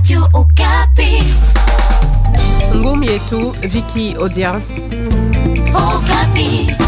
Radio Okapi. Ngumi yetu Vicky Odia. Okapi.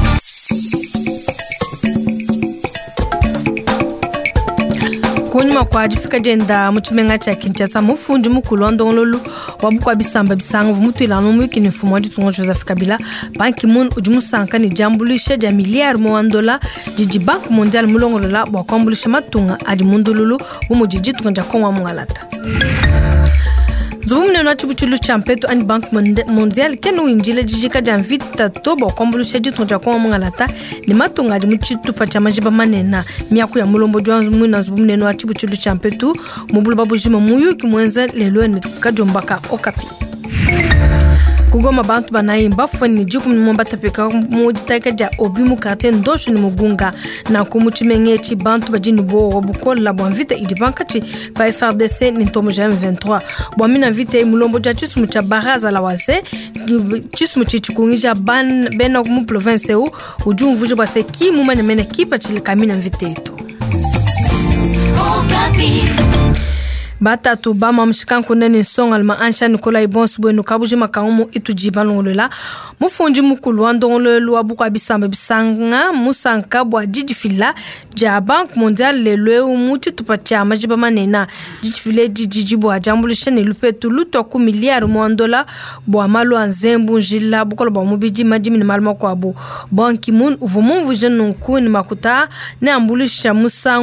Kunyuma kwa jifika jenda muchimenga cha Kinshasa mufundi mukulu ndongololu wabukwa bisamba bisangu mutwila no mwiki ni fumo di tungo Joseph Kabila banki mun ujimusanka ni jambulisha ja miliard $1 jiji bank mondial mulongolola bwa kwambulisha matunga adi mundululu bumujiji tunga kwa mwangalata Zumune na chibuchulu champeto ani bank mondial kenu injile jijika janvita toba kwambulisha jitunga kwa mwangalata ni matunga adi muchitu pacha majiba manena miyaku ya mulombo jwanzu mwina zumune na chibuchulu champeto mubulu babujima muyu kimwenza lelo ni kajombaka Okapi Kugoma bantu banayimba foni jikum mwamba tapeka mujitaka ja obimu karte ndosho ni mugunga na kumuchimengechi bantu bajini bo wabukola bwanvita idibankachi FARDC ni ntomo ja M23 bwamina vita mulombo ja chismu cha baraza la wase chismu chichikungisha bena mu province u ujumvuje base kimu mane kipa chilikamina vita eto Okapi Batatu bama mshikanku nene songa alma ansha Nikola Ibonsu bwenu kabuji makaumu itujiba nongolola mufunji mukulu wandongololu wabuka bisamba bisanga musanka bwa jijifila ja bank mondial lelwe muti tupacha majiba manena jijifile jijibu wa jambulisha ni lupetu lutoku miliard $1 bwa malu anzembu njila bukolo bwa mubiji majimi ni malma kwa bu banki mun uvumunvu jenunku ni makuta na ambulisha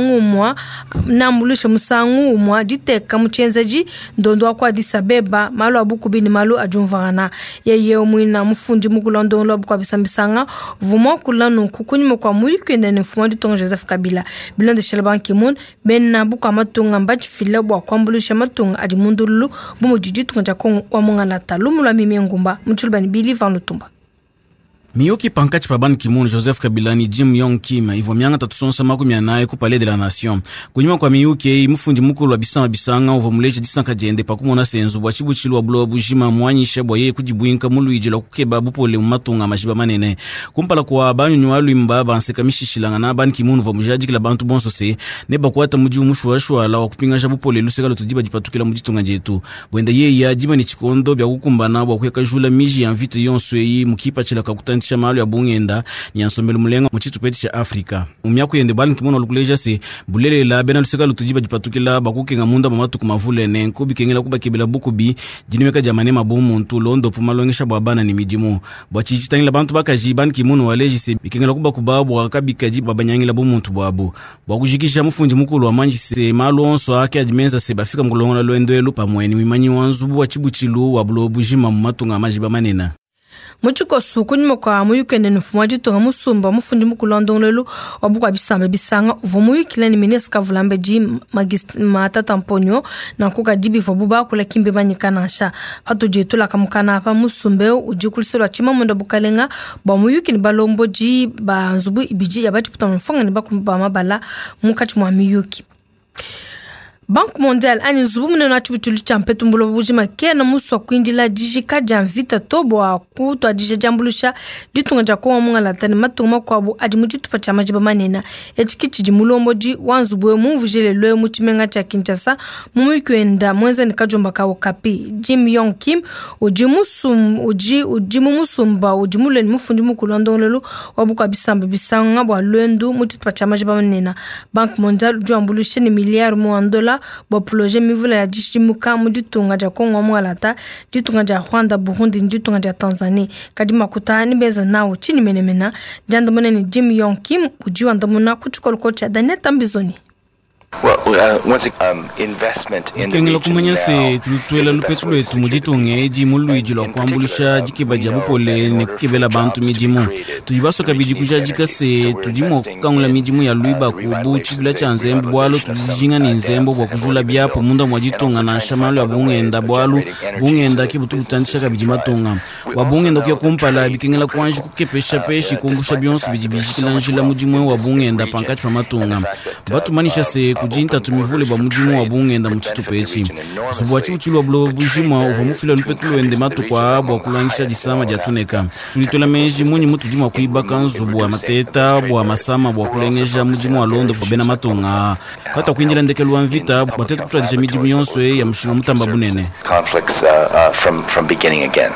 musangu umwa dite kamuchenzaji ndondo kwa Addis Abeba malu abukubi ni malu ajumvana yeye omwina mufundi mukulondo lo abukwa bisambisanga vumo kulano kukunyimo kwa muyikende ne fumo ditongo Joseph Kabila bilonde shelbanki mun benna bukwa matunga mbachi file bwa kwambulisha matunga adi mundulu bumujiji tunja ko wa mungalata lumula mimi ngumba mutulbani bili van lutumba Miyuki pankachi pa Ban Ki-moon Joseph Kabila ni Jim Yong Kim ivo mianga tatusonsa makumi naye ku Palais de la Nation. Kunyuma kwa Miyuki mufundi mukulu wa bisanga uvo muleje disanka jende pakumona senzu bwa chibuchilu wa bulo bujima mwanyisha bwa yeye kujibuinka muluije la kukeba bupole matunga majiba manene. Kumpala kwa banyu walu imbaba anseka mishishilanga na Ban Ki-moon uvo mujaji kila bantu bonso se neba kuata muji umushwa la wakupingasha bupole luseka lutujiba jipatukila mujitunga jetu. Bwenda yeye ya jima ni chikondo bya kukumbana bwa kuweka jula miji ya mvito yonswe yi mukipa chila kakutani malu ya bungenda ni ansomelo mulenga muchitu peti cha Afrika. Umyaku yende Ban Ki-moon olukuleja se bulele la bena luseka lutujiba jipatukila bakukenga munda mamatu kumavule ne nkubi kengela kuba kebela bukubi jinimeka jamane mabomu ntu londo pumalongesha bwabana ni mijimu bwachichitangila bantu bakaji Ban Ki-moon waleji se bikengela kuba kubabu wakabikaji babanyangila bomuntu bwabu bwakujikisha mufunji mukulu wa manji se malu onso ake ajimenza se bafika mkulongona loendelu pamweni wimanyi wanzubu wa chibuchilu wa bulobu jima mumatunga majiba manena Muchiko sukunyuma kwa muyukende nufumwaji tonga musumba mufundi mukulondongolelu wabukwa bisamba bisanga uvumuyukile ni mineska vulambeji matata mponyo na kuka jibi vabuba kula kimbe banyikanasha hatu jetula kamukana hapa musumbeo ujikuliselwa chima mwenda bukalenga ba muyuki ni balomboji ba nzubu ibiji ya bati puta mfunga ni bakumba mabala mukachi mwa miyuki Bank Mondial ani zubumune na chibuchulu champetu mbulo bujima kena muswa kuindila jijika janvita tobo wa kutu adija jambulusha ditunga jakowa munga latani matunga kwa bu adimujitu pacha majiba manena etikichi jimulomboji wanzubuwe muvujele lue muchimenga cha Kinshasa mumuikuenda mwenza ni kajomba ka Okapi Jim Yong Kim ujimu musumba ujimule ni mufundi mukulondolelu wabukwa bisamba bisanga bwa luendu mujitu pacha majiba manena Bank Mondial ujuambulusha ni miliard $1 bo projet mivula ya jishimuka muditunga ja Kongo mwalata ditunga ja Rwanda Burundi ditunga ja Tanzania kadima kutani beza nawo chini menemena jandamone ni Jim Yong Kim ujiwa ndamuna kuchukolkocha Daneta Mbizoni Kengela kumanya se tulutwela lupetulo etu mujitonge eji muluiji la kuambulisha jikeba jabupole ne kukebela bantu mijimu tujibaso kabiji kujajika se tujimo kukangula mijimu ya luiba kubu chibila cha nzembo bwalo tujijinga ni nzembo kwa kujula biapo munda mwajitonga na shamalo ya bungenda bwalu bungenda kibutu butandisha kabiji matonga wabungenda kuya kumpala bikengela kwanji kukepesha peshi kumbusha bionsu bijibiji kila njila mujimu wa bungenda pankachi pa matonga batu manisha se kujinta tumivule bwa mujimu wa bungenda muchitu pechi zubu wa chibuchilu wa bulo bujima uva mufila lupetulo ende matu kwa abu wa kulangisha jisama jatuneka tulitola meji munyi mutu jima wa kuibaka nzubu wa mateta bwa masama bwa kulengeja mujimu wa londo bwa bena matunga kata kuinjila ndekelu wa mvita bwa tetu kutradisha mijimu yonso ya mshinga mutamba bunene from beginning again.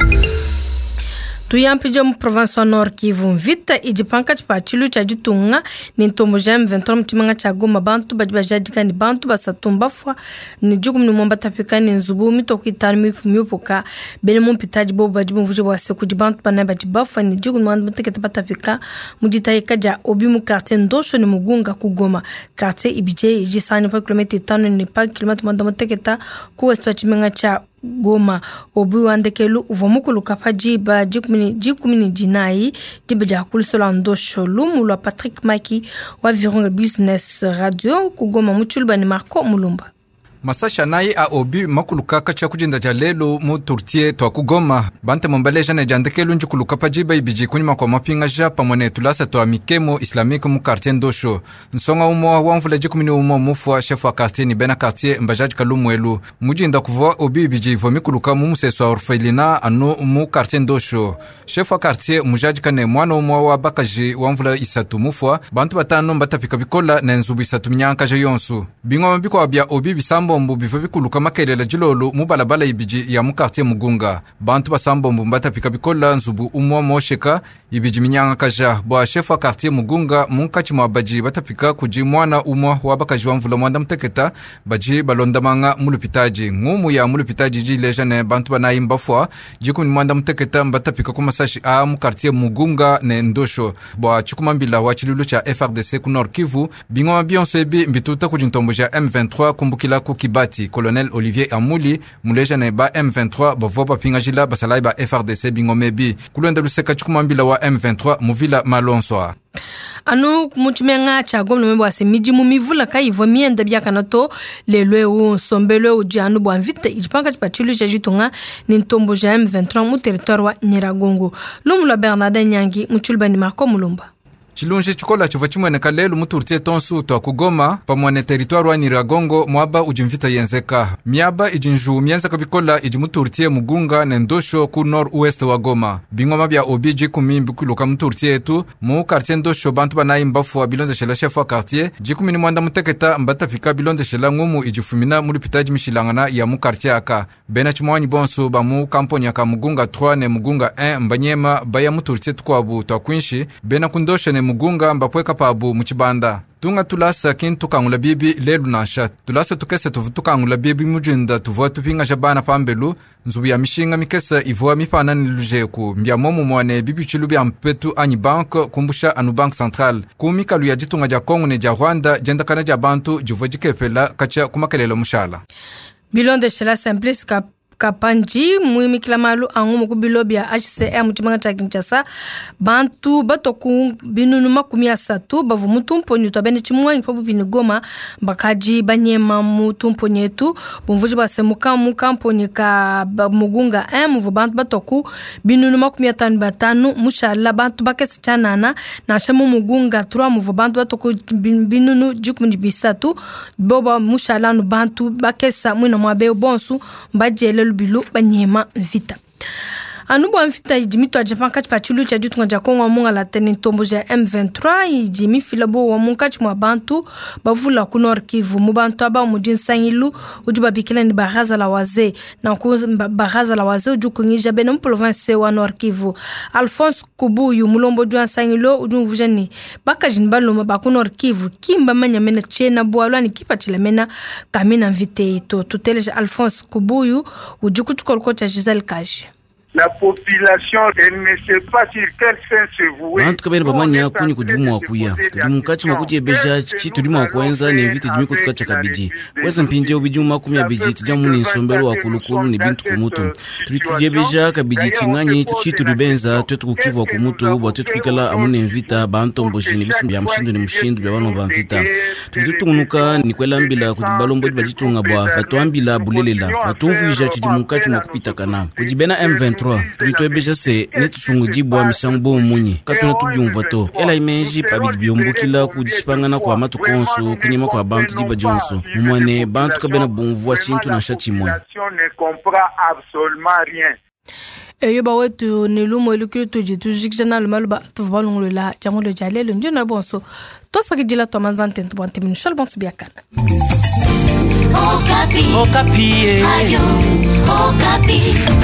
Tuyampija mu province wa Nord Kivu vita ijipanka chipachilu cha jitunga ni ntombo jem 23 mtimanga cha Goma bantu bajajika ni bantu basatumba fwa ni jugu mnumomba tapika ni nzubu mitoku itanu miupuka bene mumpitaji bobu bajibu mvuje wa seku jibantu bana bajibafa ni jugu mnumomba teketa batapika mujitayika ja obi mu quartier ndosho ni mugunga ku Goma quartier ibije ijisani pa kilometer 5 ni pa kilometer mwanda teketa ku westwa chimenga cha Goma obi wandekelu uvomukulu kapaji ba jikumini jinai dibeja kulisola ndosho lumu lwa Patrick Maki wa Virunga Business Radio ku Goma muchulba ni Marco Mulumba. Masasha nai a obi makulukaka cha kujinda jalelo mu turtie to kugoma bante mombeleja ne jandekelu njukuluka pajiba ibiji kunyima kwa mapinga ja pamone tulasa to amikemo islamike mu quartier ndosho nsonga umo wa mvula jikumini umo mufwa chef wa quartier ni bena quartier mbajaji kalumwelu mujinda kuva obi ibiji vomikuluka mu museso orfelina anu mu quartier ndosho chef wa quartier mujaji kane mwana umo wa bakaji wa mvula isatu mufwa bantu batano batapika bikola na nzubu isatu mnyanka ja yonsu bingwa mabiko abya obi bisambo mbu bifa bikuluka makelela jilolo mu balabala ibiji ya mu quartier mugunga bantu basambo mbu batapika bikola nzubu umwa mosheka ibiji minyanga kaja bwa chef wa quartier mugunga munkachi mwabaji batapika kuji mwana umwa wa bakaji wa mvula mwanda mteketa baji balondamanga mulupitaji ngumu ya mulupitaji jileja ne bantu banayi mbafwa jiku ni mwanda mteketa batapika kumasashi a mu quartier mugunga ne ndosho bwa chikumambila wa chilulu cha FRDC ku Nord Kivu bingo mabionso ebi mbituta kujintombo ja M23 kumbukila ku Kibati Colonel Olivier Amuli muleja ne ba M23 bavopa pingajila basalai ba FRDC bingo mebi kulwenda luseka chikumambila wa M23 muvila malonswa anu muchimenga cha Goma membo se miji mu mivula kaivo mienda byakanato lelwe u sombelwe u janu bwa vita ijipanga chipachilu cha jitunga ni ntombo ja M23 mu territoire wa Nyiragongo lumula Bernard Nyangi muchulba ni Marco Mulumba. Chilunji chikola chiva chimwene kalelu muturtie tonsu to kugoma pamwane territoire wa Nyiragongo mwaba ujimvita yenzeka miaba ijinju mienzeka bikola ijimuturtie mugunga ne ndosho ku nord ouest wa Goma bingoma bya obiji kumimbi kuloka muturtie etu mu quartier ndosho bantu banayi mbafu wa bilonde shela chef wa quartier jikumini mwanda muteketa mbata fika bilonde shela ngumu ijifumina muri pitaji mishilangana ya mu quartier aka bena chimwanyi bonso ba mu kamponya ka mugunga 3 ne mugunga 1 mbanyema baya muturtie tukwabu to kwinshi bena kundosho ne mugunga mbapweka pabu muchibanda tunga tulasa kintu kangula bibi lelu nasha tulasa tukese tukangula bibi mujinda tuvoa tupinga jabana pambelu nzubu ya mishinga mikesa ivoa mipana nilujeku mbya momu mwane bibi chilubi ampetu anyi bank kumbusha anu bank central kumikalu ya jitunga ja Kongo ne ja Rwanda jenda kana ja bantu jivoa jikepela kacha kumakelelo mushala bilon de shela simplice kapanji muimikila malu angumu kubilobi ya HCR mutimanga cha Kinshasa bantu batoku binunuma kumia satu bavu mutumpo nyuta bene chimwa ipabu bini Goma bakaji banyema mutumpo nyetu bumvuji basemuka mukampo nika mugunga muvu bantu batoku binunuma kumia tanu batanu mushala bantu bakesi chanana na shamu mugunga 3 muvu bantu batoku binunu jikumuni bisatu boba mushala nu bantu bakesa mwina mwabe bonsu mbajele bilu banyema vita anubo mfita ijimito ajapanga chipachilu cha jutunga ja Kongo munga la teni ntombo ja M23 ijimi filabo wa munga chimwa bantu bavula ku Nord Kivu mubantu aba mujinsangilu ujuba bikila ni baraza la waze na ku baraza la waze ujukunyija bene province wa Nord Kivu Alphonse Kubuyu mulombo jwa sangilo ujumvujani bakajin baloma ba ku Nord Kivu kimba manya mena chena bwalwa ni kipachila mena kamina mvite to tuteleja Alphonse Kubuyu ujukutukolko cha Giselle Kaji. La population elle ne sait pas sur quel fin se vouer. Bantu kabene bamanya kunyi kujumu wa kuya. Kujumu kachi makuti beja chitu dima wa kwenza ni viti jimi kutukacha kabiji. Kweza mpinje ubijumu makumia biji tujamu ni sombelo wa kulukulu ni bintu kumutu. Tulituje beja kabiji chinganyi chitu ribenza tuetu kukivu wa kumutu wa tuetu kikala amune mvita bantu mboshini bisu ya mshindu ni mshindu ya wano mvita. Tulitutu unuka ni kwela mbila kujibalombo jibajitu ngabwa batu ambila bulelela. Batumvu isha chijumu kachi makupita kana. Kujibena M23 M23 tulitoe beja se netusungu jibwa misambo munyi katuna tubyumva to ela imeji pabidi biombukila kudishipangana kwa matu konso kunyema kwa bantu jiba jonso mumwane bantu kabena bumvua chintu na shachimwe yoba wetu ni lumo ilikiri tuji tujikjana lumaluba tuvabalungu la jango le jalelo njena bonso to sakijila to manzante ntubante minushal bonso biakana Okapi.